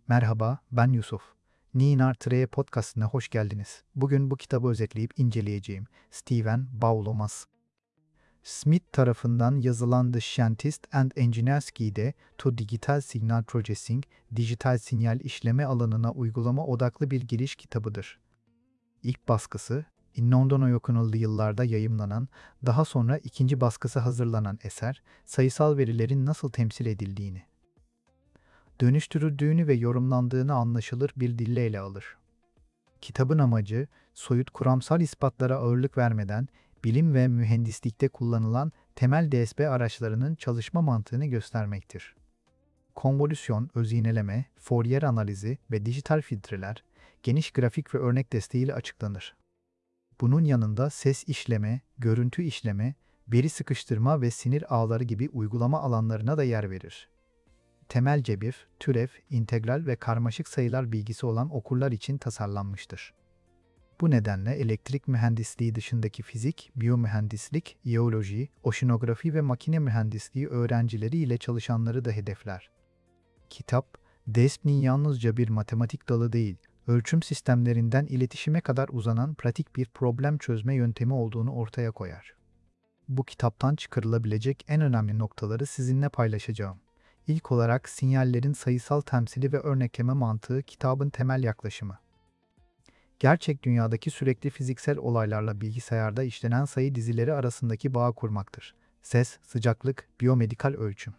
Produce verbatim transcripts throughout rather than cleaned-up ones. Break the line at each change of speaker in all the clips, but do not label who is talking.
Merhaba, ben Yusuf. Ninar Treye Podcast'ına hoş geldiniz. Bugün bu kitabı özetleyip inceleyeceğim. Steven Baulomas. Smith tarafından yazılan The Scientist and Engineer's Guide to Digital Signal Processing, dijital sinyal işleme alanına uygulama odaklı bir giriş kitabıdır. İlk baskısı, London okunulduğu yıllarda yayımlanan, daha sonra ikinci baskısı hazırlanan eser, sayısal verilerin nasıl temsil edildiğini, dönüştürüldüğünü ve yorumlandığını anlaşılır bir dille ele alır. Kitabın amacı, soyut kuramsal ispatlara ağırlık vermeden, bilim ve mühendislikte kullanılan temel D S P araçlarının çalışma mantığını göstermektir. Konvolüsyon, öziyneleme, Fourier analizi ve dijital filtreler, geniş grafik ve örnek desteğiyle açıklanır. Bunun yanında ses işleme, görüntü işleme, veri sıkıştırma ve sinir ağları gibi uygulama alanlarına da yer verir. Temel cebir, türev, integral ve karmaşık sayılar bilgisi olan okurlar için tasarlanmıştır. Bu nedenle elektrik mühendisliği dışındaki fizik, biyomühendislik, jeoloji, oşinografi ve makine mühendisliği öğrencileri ile çalışanları da hedefler. Kitap, D S P'nin yalnızca bir matematik dalı değil, ölçüm sistemlerinden iletişime kadar uzanan pratik bir problem çözme yöntemi olduğunu ortaya koyar. Bu kitaptan çıkarılabilecek en önemli noktaları sizinle paylaşacağım. İlk olarak sinyallerin sayısal temsili ve örnekleme mantığı kitabın temel yaklaşımı. Gerçek dünyadaki sürekli fiziksel olaylarla bilgisayarda işlenen sayı dizileri arasındaki bağı kurmaktır. Ses, sıcaklık, biyomedikal ölçüm.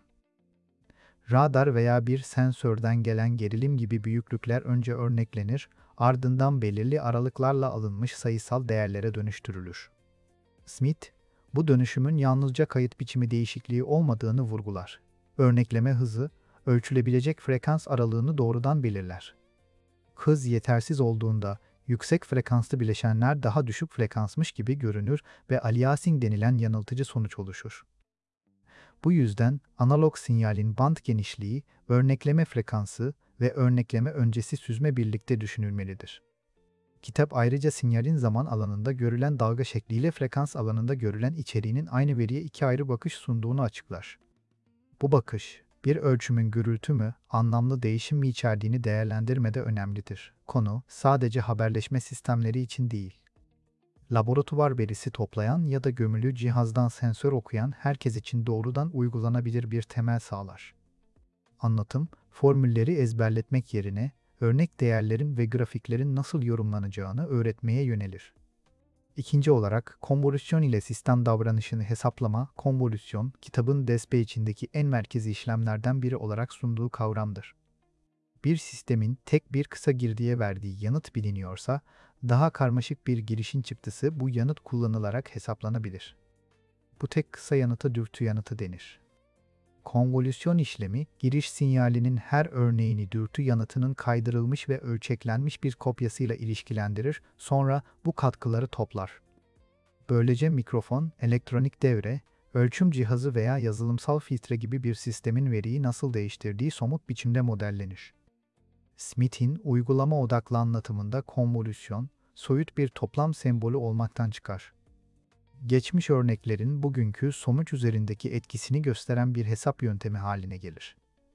Radar veya bir sensörden gelen gerilim gibi büyüklükler önce örneklenir, ardından belirli aralıklarla alınmış sayısal değerlere dönüştürülür. Smith, bu dönüşümün yalnızca kayıt biçimi değişikliği olmadığını vurgular. Örnekleme hızı, ölçülebilecek frekans aralığını doğrudan belirler. Hız yetersiz olduğunda, yüksek frekanslı bileşenler daha düşük frekansmış gibi görünür ve aliasing denilen yanıltıcı sonuç oluşur. Bu yüzden analog sinyalin band genişliği, örnekleme frekansı ve örnekleme öncesi süzme birlikte düşünülmelidir. Kitap ayrıca sinyalin zaman alanında görülen dalga şekliyle frekans alanında görülen içeriğinin aynı veriye iki ayrı bakış sunduğunu açıklar. Bu bakış, bir ölçümün gürültü mü, anlamlı değişim mi içerdiğini değerlendirmede önemlidir. Konu, sadece haberleşme sistemleri için değil. Laboratuvar verisi toplayan ya da gömülü cihazdan sensör okuyan herkes için doğrudan uygulanabilir bir temel sağlar. Anlatım, formülleri ezberletmek yerine, örnek değerlerin ve grafiklerin nasıl yorumlanacağını öğretmeye yönelir. İkinci olarak, konvolüsyon ile sistem davranışını hesaplama, konvolüsyon, kitabın D S P içindeki en merkezi işlemlerden biri olarak sunduğu kavramdır. Bir sistemin tek bir kısa girdiye verdiği yanıt biliniyorsa, daha karmaşık bir girişin çıktısı bu yanıt kullanılarak hesaplanabilir. Bu tek kısa yanıta dürtü yanıtı denir. Konvolüsyon işlemi, giriş sinyalinin her örneğini dürtü yanıtının kaydırılmış ve ölçeklenmiş bir kopyasıyla ilişkilendirir, sonra bu katkıları toplar. Böylece mikrofon, elektronik devre, ölçüm cihazı veya yazılımsal filtre gibi bir sistemin veriyi nasıl değiştirdiği somut biçimde modellenir. Smith'in uygulama odaklı anlatımında konvolüsyon, soyut bir toplam sembolü olmaktan çıkar. Geçmiş örneklerin bugünkü sonuç üzerindeki etkisini gösteren bir hesap yöntemi haline gelir.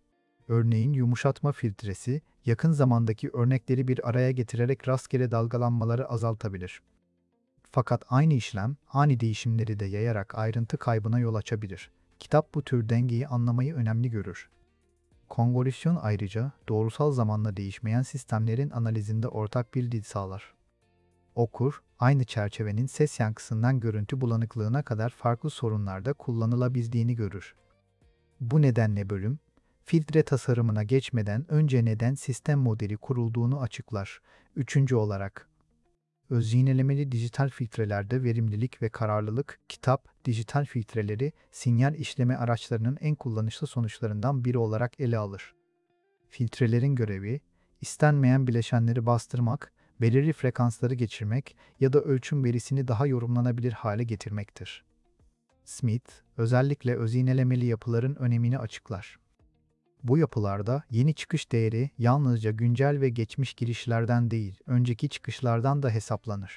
Örneğin yumuşatma filtresi, yakın zamandaki örnekleri bir araya getirerek rastgele dalgalanmaları azaltabilir. Fakat aynı işlem, ani değişimleri de yayarak ayrıntı kaybına yol açabilir. Kitap bu tür dengeyi anlamayı önemli görür. Konvolüsyon ayrıca, doğrusal zamanla değişmeyen sistemlerin analizinde ortak bir dil sağlar. Okur, aynı çerçevenin ses yankısından görüntü bulanıklığına kadar farklı sorunlarda kullanılabildiğini görür. Bu nedenle bölüm, filtre tasarımına geçmeden önce neden sistem modeli kurulduğunu açıklar. Üçüncü olarak, özyinelemeli dijital filtrelerde verimlilik ve kararlılık, kitap, dijital filtreleri, sinyal işleme araçlarının en kullanışlı sonuçlarından biri olarak ele alır. Filtrelerin görevi, istenmeyen bileşenleri bastırmak, belirli frekansları geçirmek ya da ölçüm verisini daha yorumlanabilir hale getirmektir. Smith, özellikle özyinelemeli yapıların önemini açıklar. Bu yapılarda yeni çıkış değeri yalnızca güncel ve geçmiş girişlerden değil, önceki çıkışlardan da hesaplanır.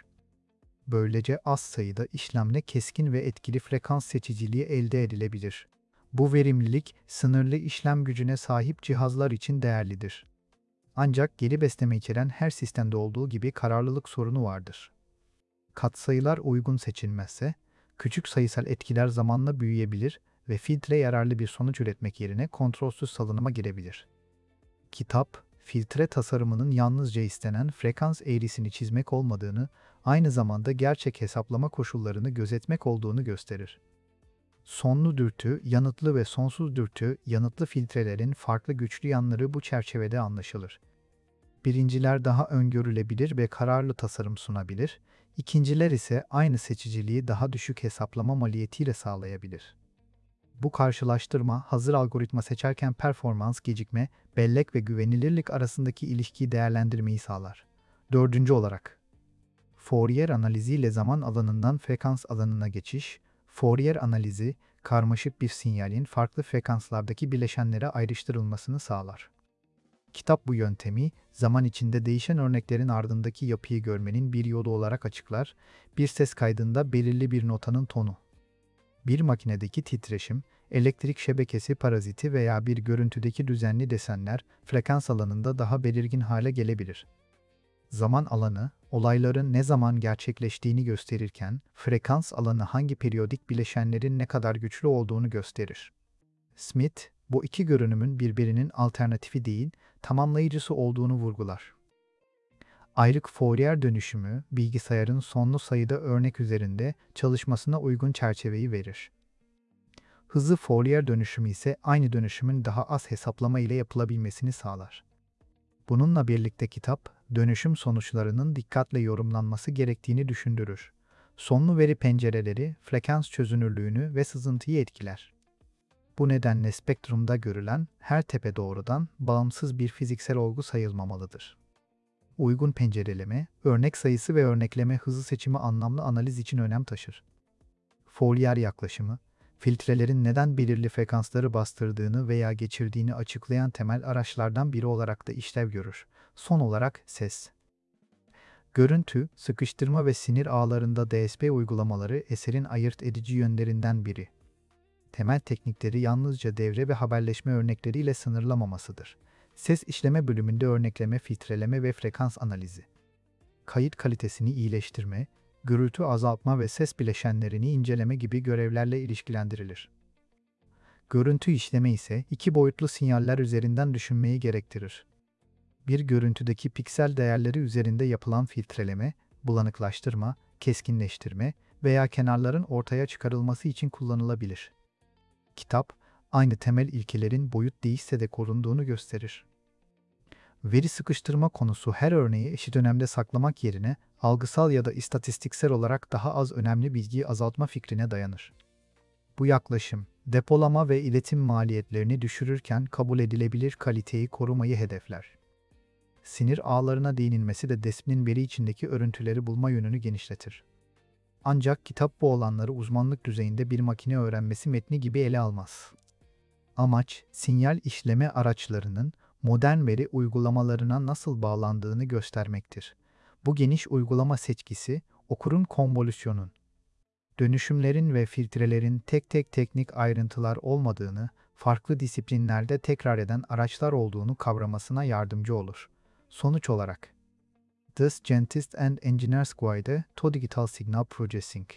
Böylece az sayıda işlemle keskin ve etkili frekans seçiciliği elde edilebilir. Bu verimlilik, sınırlı işlem gücüne sahip cihazlar için değerlidir. Ancak geri besleme içeren her sistemde olduğu gibi kararlılık sorunu vardır. Katsayılar uygun seçilmezse, küçük sayısal etkiler zamanla büyüyebilir ve filtre yararlı bir sonuç üretmek yerine kontrolsüz salınıma girebilir. Kitap, filtre tasarımının yalnızca istenen frekans eğrisini çizmek olmadığını, aynı zamanda gerçek hesaplama koşullarını gözetmek olduğunu gösterir. Sonlu dürtü, yanıtlı ve sonsuz dürtü, yanıtlı filtrelerin farklı güçlü yanları bu çerçevede anlaşılır. Birinciler daha öngörülebilir ve kararlı tasarım sunabilir, ikinciler ise aynı seçiciliği daha düşük hesaplama maliyetiyle sağlayabilir. Bu karşılaştırma, hazır algoritma seçerken performans, gecikme, bellek ve güvenilirlik arasındaki ilişkiyi değerlendirmeyi sağlar. Dördüncü olarak, Fourier analizi ile zaman alanından frekans alanına geçiş. Fourier analizi, karmaşık bir sinyalin farklı frekanslardaki bileşenlere ayrıştırılmasını sağlar. Kitap bu yöntemi, zaman içinde değişen örneklerin ardındaki yapıyı görmenin bir yolu olarak açıklar. Bir ses kaydında belirli bir notanın tonu, bir makinedeki titreşim, elektrik şebekesi paraziti veya bir görüntüdeki düzenli desenler frekans alanında daha belirgin hale gelebilir. Zaman alanı, olayların ne zaman gerçekleştiğini gösterirken, frekans alanı hangi periyodik bileşenlerin ne kadar güçlü olduğunu gösterir. Smith, bu iki görünümün birbirinin alternatifi değil, tamamlayıcısı olduğunu vurgular. Ayrık Fourier dönüşümü, bilgisayarın sonlu sayıda örnek üzerinde çalışmasına uygun çerçeveyi verir. Hızlı Fourier dönüşümü ise aynı dönüşümün daha az hesaplama ile yapılabilmesini sağlar. Bununla birlikte kitap, dönüşüm sonuçlarının dikkatle yorumlanması gerektiğini düşündürür. Sonlu veri pencereleri, frekans çözünürlüğünü ve sızıntıyı etkiler. Bu nedenle spektrumda görülen her tepe doğrudan bağımsız bir fiziksel olgu sayılmamalıdır. Uygun pencereleme, örnek sayısı ve örnekleme hızı seçimi anlamlı analiz için önem taşır. Fourier yaklaşımı, filtrelerin neden belirli frekansları bastırdığını veya geçirdiğini açıklayan temel araçlardan biri olarak da işlev görür. Son olarak ses. Görüntü, sıkıştırma ve sinir ağlarında D S P uygulamaları eserin ayırt edici yönlerinden biri. Temel teknikleri yalnızca devre ve haberleşme örnekleriyle sınırlamamasıdır. Ses işleme bölümünde örnekleme, filtreleme ve frekans analizi, kayıt kalitesini iyileştirme, gürültü azaltma ve ses bileşenlerini inceleme gibi görevlerle ilişkilendirilir. Görüntü işleme ise iki boyutlu sinyaller üzerinden düşünmeyi gerektirir. Bir görüntüdeki piksel değerleri üzerinde yapılan filtreleme, bulanıklaştırma, keskinleştirme veya kenarların ortaya çıkarılması için kullanılabilir. Kitap, aynı temel ilkelerin boyut değişse de korunduğunu gösterir. Veri sıkıştırma konusu her örneği eşit önemde saklamak yerine algısal ya da istatistiksel olarak daha az önemli bilgiyi azaltma fikrine dayanır. Bu yaklaşım, depolama ve iletim maliyetlerini düşürürken kabul edilebilir kaliteyi korumayı hedefler. Sinir ağlarına değinilmesi de disiplin veri içindeki örüntüleri bulma yönünü genişletir. Ancak kitap bu olanları uzmanlık düzeyinde bir makine öğrenmesi metni gibi ele almaz. Amaç, sinyal işleme araçlarının modern veri uygulamalarına nasıl bağlandığını göstermektir. Bu geniş uygulama seçkisi, okurun konvolüsyonun, dönüşümlerin ve filtrelerin tek tek teknik ayrıntılar olmadığını, farklı disiplinlerde tekrar eden araçlar olduğunu kavramasına yardımcı olur. Sonuç olarak, The Scientist and Engineer's Guide to Digital Signal Processing.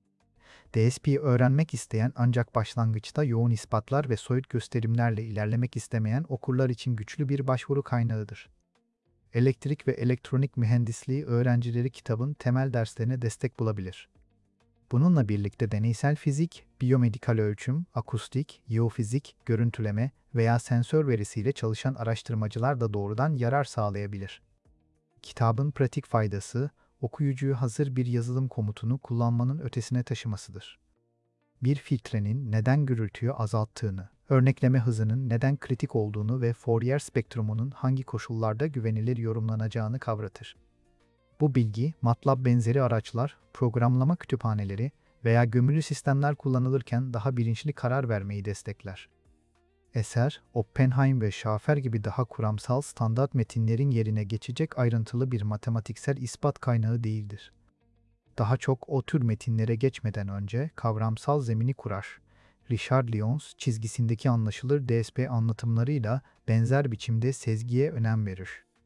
D S P'yi öğrenmek isteyen ancak başlangıçta yoğun ispatlar ve soyut gösterimlerle ilerlemek istemeyen okurlar için güçlü bir başvuru kaynağıdır. Elektrik ve elektronik mühendisliği öğrencileri kitabın temel derslerine destek bulabilir. Bununla birlikte deneysel fizik, biyomedikal ölçüm, akustik, jeofizik, görüntüleme veya sensör verisiyle çalışan araştırmacılar da doğrudan yarar sağlayabilir. Kitabın pratik faydası, okuyucuyu hazır bir yazılım komutunu kullanmanın ötesine taşımasıdır. Bir filtrenin neden gürültüyü azalttığını, örnekleme hızının neden kritik olduğunu ve Fourier spektrumunun hangi koşullarda güvenilir yorumlanacağını kavratır. Bu bilgi, MATLAB benzeri araçlar, programlama kütüphaneleri veya gömülü sistemler kullanılırken daha bilinçli karar vermeyi destekler. Eser, Oppenheim ve Schaffer gibi daha kuramsal standart metinlerin yerine geçecek ayrıntılı bir matematiksel ispat kaynağı değildir. Daha çok o tür metinlere geçmeden önce kavramsal zemini kurar. Richard Lyons çizgisindeki anlaşılır D S P anlatımlarıyla benzer biçimde sezgiye önem verir.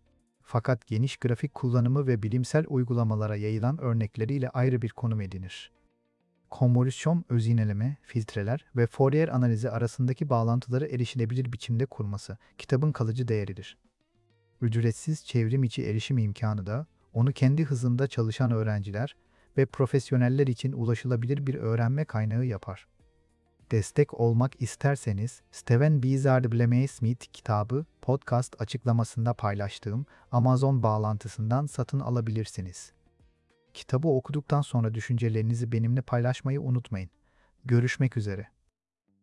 Fakat geniş grafik kullanımı ve bilimsel uygulamalara yayılan örnekleriyle ayrı bir konum edinir. Konvolüsyon, özineleme, filtreler ve Fourier analizi arasındaki bağlantıları erişilebilir biçimde kurması kitabın kalıcı değeridir. Ücretsiz çevrim içi erişim imkanı da onu kendi hızında çalışan öğrenciler ve profesyoneller için ulaşılabilir bir öğrenme kaynağı yapar. Destek olmak isterseniz Steven Bizard Blemey-Smith kitabı podcast açıklamasında paylaştığım Amazon bağlantısından satın alabilirsiniz. Kitabı okuduktan sonra düşüncelerinizi benimle paylaşmayı unutmayın. Görüşmek üzere.